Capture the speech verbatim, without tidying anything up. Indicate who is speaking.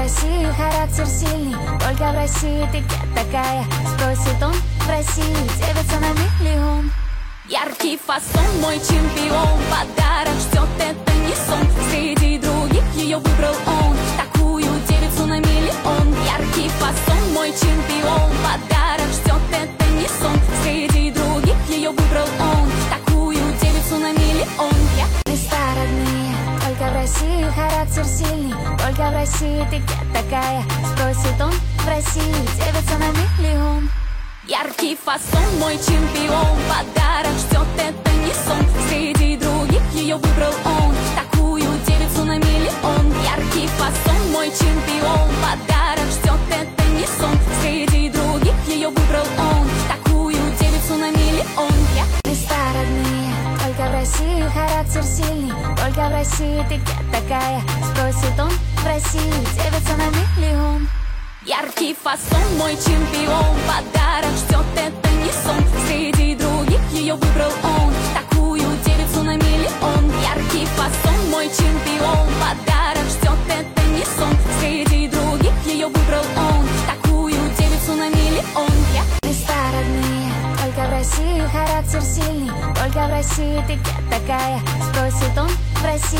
Speaker 1: России характер сильный, только в России ты где такая? Спросит он в России, девица на миллион.
Speaker 2: Яркий фасон, мой чемпион, подарок ждет, это не сон. Среди других ее выбрал он, такую девицу на миллион. Яркий фасон, мой чемпион, подарок ждет, это не сон. Среди других ее выбрал он, такую девицу на миллион. Я...
Speaker 1: Места родные, только в России характер сильный, только в России ты где такая? Спросит он в России, девица на миллион.
Speaker 2: Яркий фасон, мой чемпион, подарок ждет, это не сон. Среди других ее выбрал он, такую девицу на миллион. Яркий фасон, мой чемпион, подарок ждет, это не сон. Среди других ее выбрал он, такую девицу на миллион. Я...
Speaker 1: Места родные, только в России характер сильный, только в России ты где такая? Спросит он в России, девица на миллион.
Speaker 2: Яркий фасон, мой чемпион, подарок ждет, это не сон. Среди других ее выбрал он, такую девицу на миллион. Яркий фасон, мой чемпион, подарок ждет, это не сон. Среди других ее выбрал он, такую девицу на миллион. Я...
Speaker 1: Места родные, только в России характер сильный, только в России ты где такая? Спросит он в России.